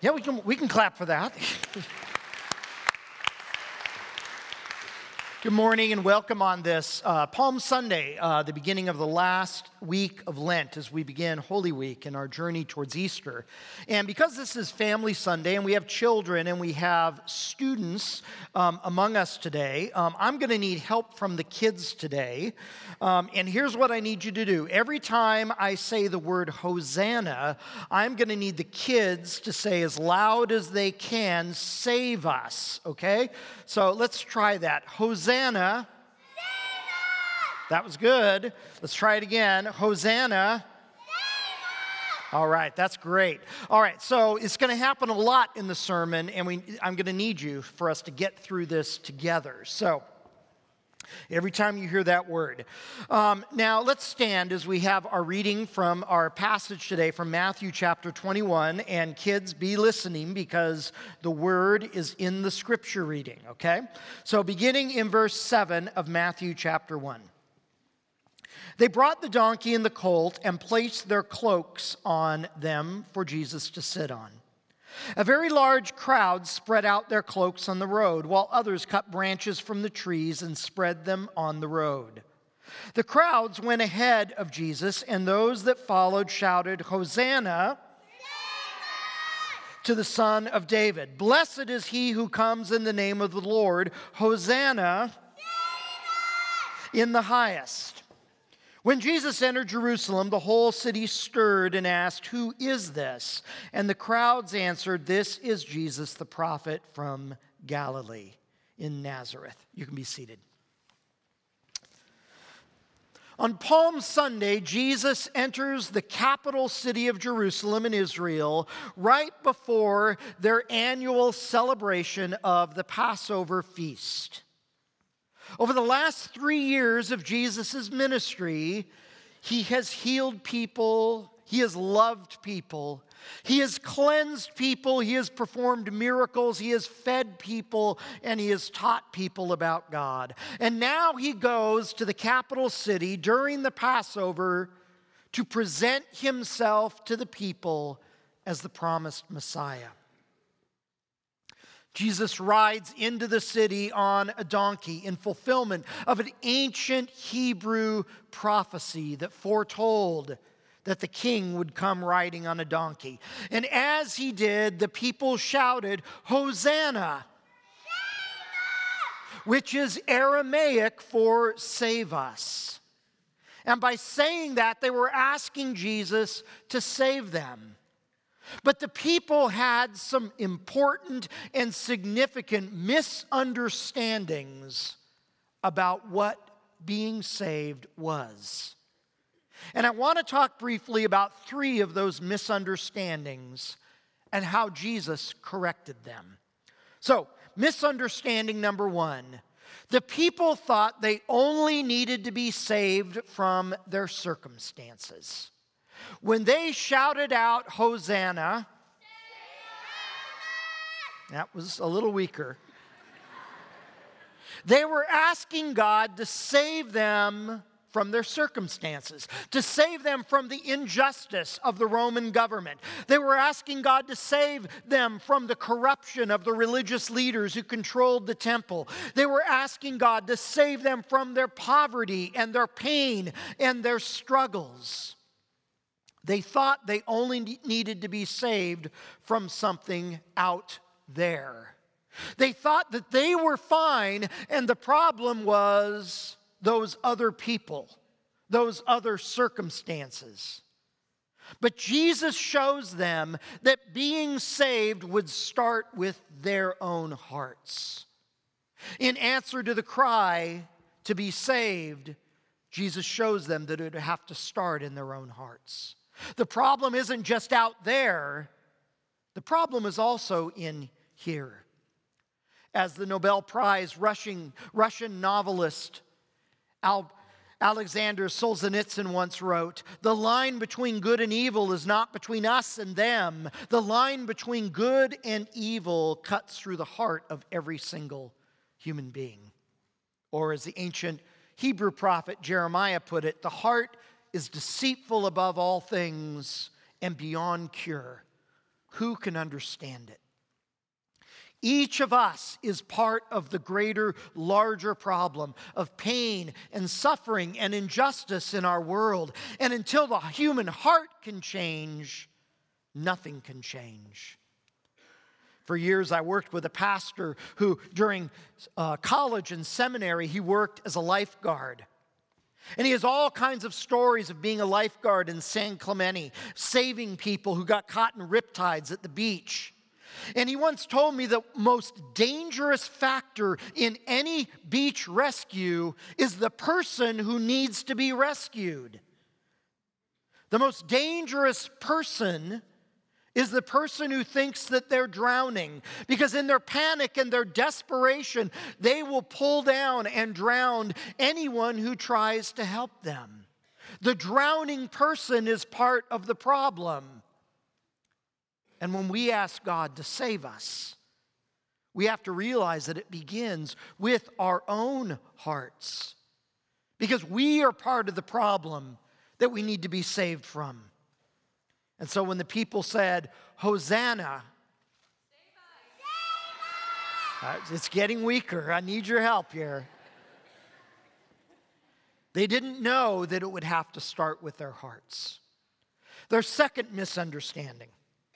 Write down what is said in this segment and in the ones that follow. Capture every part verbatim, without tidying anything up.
Yeah, we can, we can clap for that. Good morning and welcome on this uh, Palm Sunday, uh, the beginning of the last week of Lent as we begin Holy Week in our journey towards Easter. And because this is Family Sunday and we have children and we have students um, among us today, um, I'm going to need help from the kids today. Um, and here's what I need you to do. Every time I say the word Hosanna, I'm going to need the kids to say as loud as they can, "Save us," okay? So let's try that. Hosanna. Hosanna. That was good. Let's try it again. Hosanna. All right, that's great. All right, so it's going to happen a lot in the sermon, and we, I'm going to need you for us to get through this together. So every time you hear that word. Um, now, let's stand as we have our reading from our passage today from Matthew chapter twenty-one. And kids, be listening because the word is in the scripture reading, okay? So beginning in verse seven of Matthew chapter one. They brought the donkey and the colt and placed their cloaks on them for Jesus to sit on. A very large crowd spread out their cloaks on the road, while others cut branches from the trees and spread them on the road. The crowds went ahead of Jesus, and those that followed shouted, "Hosanna to the Son of David. Blessed is he who comes in the name of the Lord. Hosanna in the highest." When Jesus entered Jerusalem, the whole city stirred and asked, "Who is this?" And the crowds answered, "This is Jesus, the prophet from Galilee in Nazareth." You can be seated. On Palm Sunday, Jesus enters the capital city of Jerusalem in Israel right before their annual celebration of the Passover feast. Over the last three years of Jesus' ministry, he has healed people, he has loved people, he has cleansed people, he has performed miracles, he has fed people, and he has taught people about God. And now he goes to the capital city during the Passover to present himself to the people as the promised Messiah. Jesus rides into the city on a donkey in fulfillment of an ancient Hebrew prophecy that foretold that the king would come riding on a donkey. And as he did, the people shouted, "Hosanna," which is Aramaic for "save us." And by saying that, they were asking Jesus to save them. But the people had some important and significant misunderstandings about what being saved was. And I want to talk briefly about three of those misunderstandings and how Jesus corrected them. So, misunderstanding number one. The people thought they only needed to be saved from their circumstances. When they shouted out, "Hosanna," that was a little weaker. They were asking God to save them from their circumstances, to save them from the injustice of the Roman government. They were asking God to save them from the corruption of the religious leaders who controlled the temple. They were asking God to save them from their poverty and their pain and their struggles. They thought they only needed to be saved from something out there. They thought that they were fine, and the problem was those other people, those other circumstances. But Jesus shows them that being saved would start with their own hearts. In answer to the cry to be saved, Jesus shows them that it would have to start in their own hearts. The problem isn't just out there. The problem is also in here. As the Nobel Prize Russian, Russian novelist Al, Alexander Solzhenitsyn once wrote, "The line between good and evil is not between us and them. The line between good and evil cuts through the heart of every single human being." Or as the ancient Hebrew prophet Jeremiah put it, "The heart is deceitful above all things and beyond cure. who can understand it? Each of us is part of the greater, larger problem of pain and suffering and injustice in our world. And until the human heart can change, nothing can change. For years, I worked with a pastor who, during uh, college and seminary, he worked as a lifeguard. And he has all kinds of stories of being a lifeguard in San Clemente, saving people who got caught in riptides at the beach. And he once told me the most dangerous factor in any beach rescue is the person who needs to be rescued. The most dangerous person is the person who thinks that they're drowning, because in their panic and their desperation, they will pull down and drown anyone who tries to help them. The drowning person is part of the problem. And when we ask God to save us, we have to realize that it begins with our own hearts, because we are part of the problem that we need to be saved from. And so when the people said, Hosanna, uh, it's getting weaker. I need your help here. They didn't know that it would have to start with their hearts. Their second misunderstanding.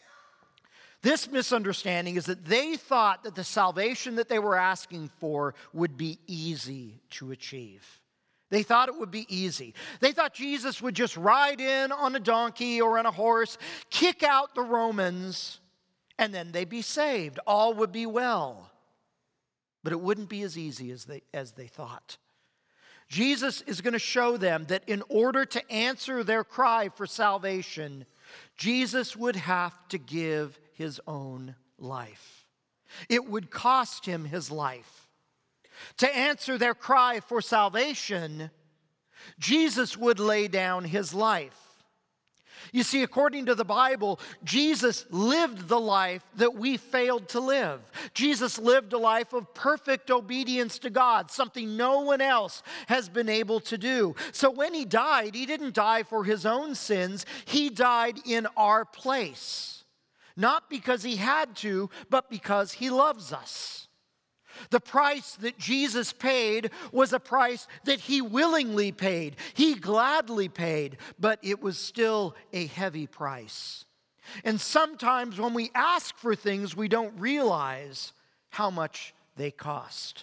This misunderstanding is that they thought that the salvation that they were asking for would be easy to achieve. They thought it would be easy. They thought Jesus would just ride in on a donkey or on a horse, kick out the Romans, and then they'd be saved. All would be well. But it wouldn't be as easy as they, as they thought. Jesus is going to show them that in order to answer their cry for salvation, Jesus would have to give his own life. It would cost him his life. To answer their cry for salvation, Jesus would lay down his life. You see, according to the Bible, Jesus lived the life that we failed to live. Jesus lived a life of perfect obedience to God, something no one else has been able to do. So when he died, he didn't die for his own sins. He died in our place. Not because he had to, but because he loves us. The price that Jesus paid was a price that he willingly paid. He gladly paid, but it was still a heavy price. And sometimes when we ask for things, we don't realize how much they cost.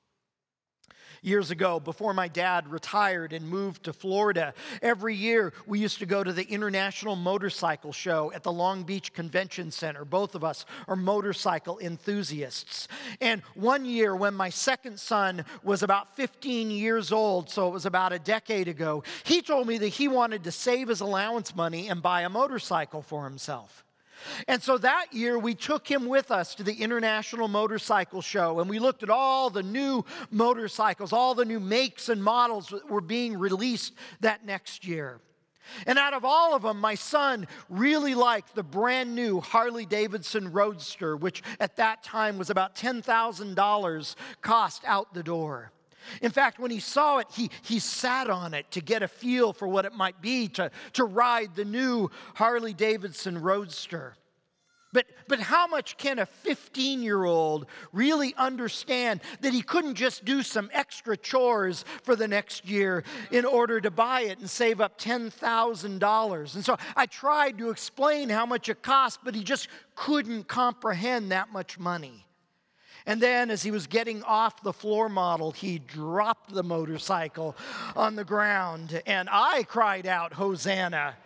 Years ago, before my dad retired and moved to Florida, every year we used to go to the International Motorcycle Show at the Long Beach Convention Center. Both of us are motorcycle enthusiasts. And one year when my second son was about fifteen years old, so it was about a decade ago, he told me that he wanted to save his allowance money and buy a motorcycle for himself. And so that year, we took him with us to the International Motorcycle Show, and we looked at all the new motorcycles, all the new makes and models that were being released that next year. And out of all of them, my son really liked the brand new Harley-Davidson Roadster, which at that time was about ten thousand dollars cost out the door. In fact, when he saw it, he, he sat on it to get a feel for what it might be to, to ride the new Harley-Davidson Roadster. But, but how much can a fifteen-year-old really understand that he couldn't just do some extra chores for the next year in order to buy it and save up ten thousand dollars? And so I tried to explain how much it cost, but he just couldn't comprehend that much money. And then as he was getting off the floor model, he dropped the motorcycle on the ground, and I cried out, Hosanna.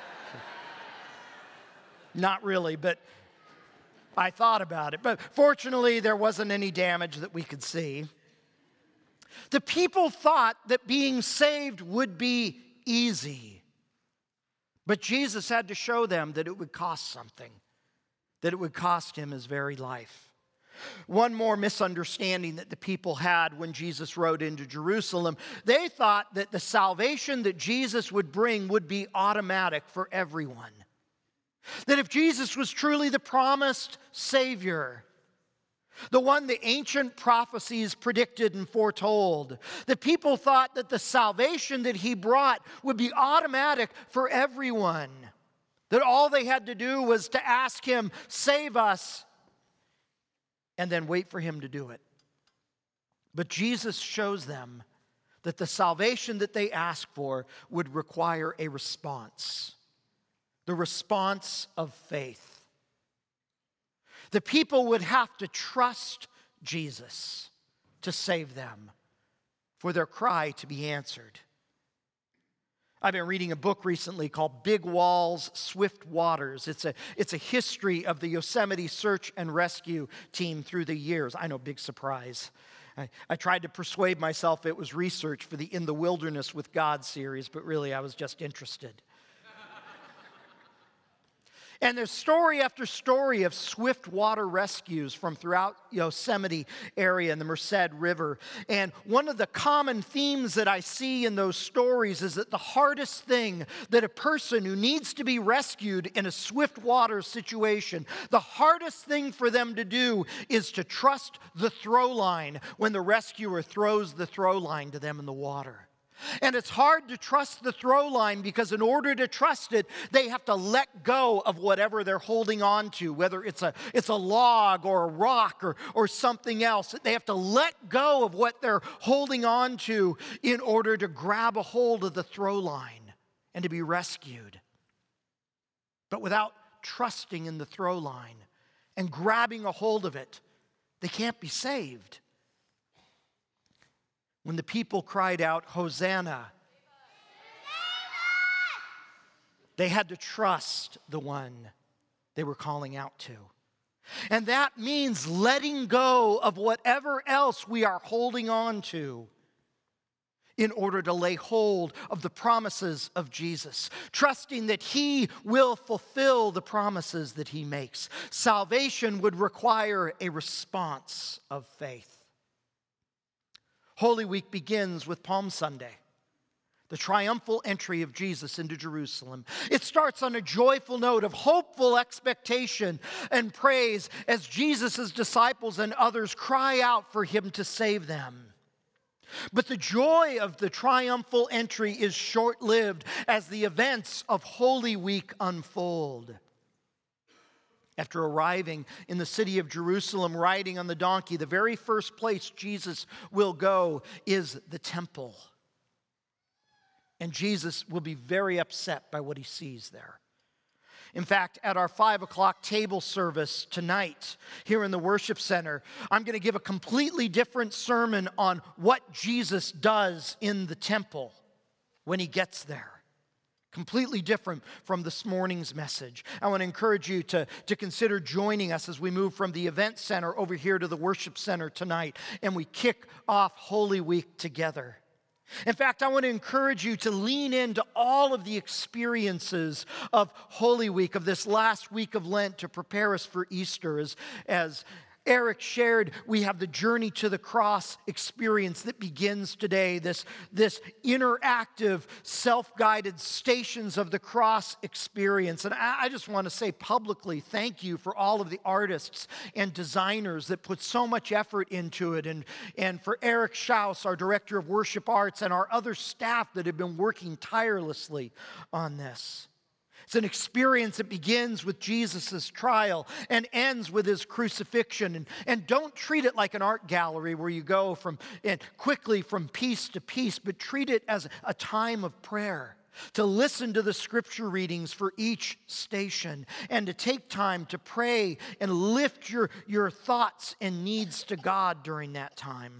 Not really, but I thought about it. But fortunately, there wasn't any damage that we could see. The people thought that being saved would be easy. But Jesus had to show them that it would cost something, that it would cost him his very life. One more misunderstanding that the people had when Jesus rode into Jerusalem, they thought that the salvation that Jesus would bring would be automatic for everyone. That if Jesus was truly the promised Savior, the one the ancient prophecies predicted and foretold, the people thought that the salvation that he brought would be automatic for everyone. That all they had to do was to ask him, save us, and then wait for him to do it. But Jesus shows them that the salvation that they ask for would require a response. The response of faith. The people would have to trust Jesus to save them, for their cry to be answered. I've been reading a book recently called Big Walls, Swift Waters. It's a, it's a history of the Yosemite search and rescue team through the years. I know, big surprise. I, I tried to persuade myself it was research for the In the Wilderness with God series, but really I was just interested. And there's story after story of swift water rescues from throughout Yosemite area and the Merced River. And one of the common themes that I see in those stories is that the hardest thing that a person who needs to be rescued in a swift water situation, the hardest thing for them to do is to trust the throw line when the rescuer throws the throw line to them in the water. And it's hard to trust the throw line because in order to trust it, they have to let go of whatever they're holding on to, whether it's a, it's a log or a rock or, or something else. They have to let go of what they're holding on to in order to grab a hold of the throw line and to be rescued. But without trusting in the throw line and grabbing a hold of it, they can't be saved. When the people cried out, Hosanna, they had to trust the one they were calling out to. And that means letting go of whatever else we are holding on to in order to lay hold of the promises of Jesus, trusting that He will fulfill the promises that He makes. Salvation would require a response of faith. Holy Week begins with Palm Sunday, the triumphal entry of Jesus into Jerusalem. It starts on a joyful note of hopeful expectation and praise as Jesus' disciples and others cry out for Him to save them. But the joy of the triumphal entry is short-lived as the events of Holy Week unfold. After arriving in the city of Jerusalem, riding on the donkey, the very first place Jesus will go is the temple. And Jesus will be very upset by what he sees there. In fact, at our five o'clock table service tonight here in the worship center, I'm going to give a completely different sermon on what Jesus does in the temple when he gets there. Completely different from this morning's message. I want to encourage you to, to consider joining us as we move from the event center over here to the worship center tonight, and we kick off Holy Week together. In fact, I want to encourage you to lean into all of the experiences of Holy Week, of this last week of Lent, to prepare us for Easter. As, as Eric shared, we have the Journey to the Cross experience that begins today, this, this interactive, self-guided Stations of the Cross experience. And I, I just want to say publicly thank you for all of the artists and designers that put so much effort into it, and, and for Eric Schaus, our Director of Worship Arts, and our other staff that have been working tirelessly on this. It's an experience that begins with Jesus' trial and ends with his crucifixion. And, and don't treat it like an art gallery where you go from and quickly from piece to piece, but treat it as a time of prayer, to listen to the scripture readings for each station, and to take time to pray and lift your, your thoughts and needs to God during that time.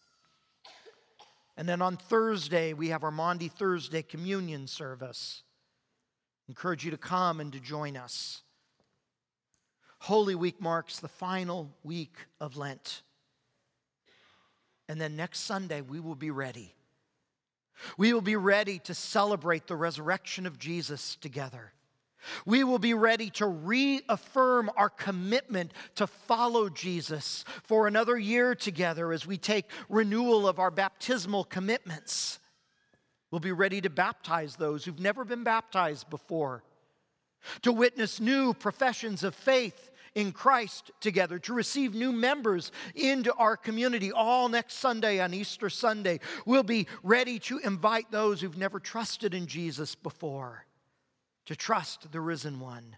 And then on Thursday, we have our Maundy Thursday communion service. Encourage you to come and to join us. Holy Week marks the final week of Lent. And then next Sunday, we will be ready. We will be ready to celebrate the resurrection of Jesus together. We will be ready to reaffirm our commitment to follow Jesus for another year together as we take renewal of our baptismal commitments. We'll be ready to baptize those who've never been baptized before, to witness new professions of faith in Christ together, to receive new members into our community all next Sunday on Easter Sunday. We'll be ready to invite those who've never trusted in Jesus before to trust the risen one.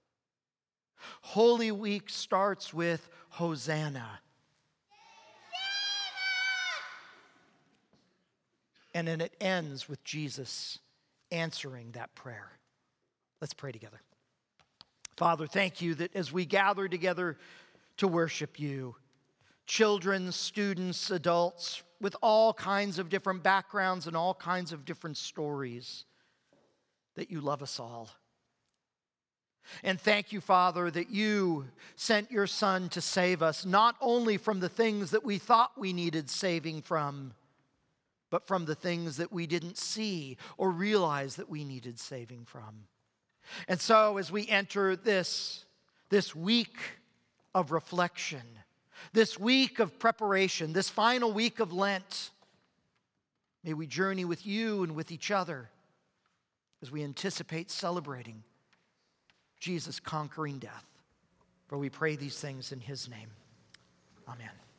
Holy Week starts with Hosanna. And then it ends with Jesus answering that prayer. Let's pray together. Father, thank you that as we gather together to worship you, children, students, adults, with all kinds of different backgrounds and all kinds of different stories, that you love us all. And thank you, Father, that you sent your Son to save us, not only from the things that we thought we needed saving from, but from the things that we didn't see or realize that we needed saving from. And so as we enter this, this week of reflection, this week of preparation, this final week of Lent, may we journey with you and with each other as we anticipate celebrating Jesus conquering death. For we pray these things in his name. Amen.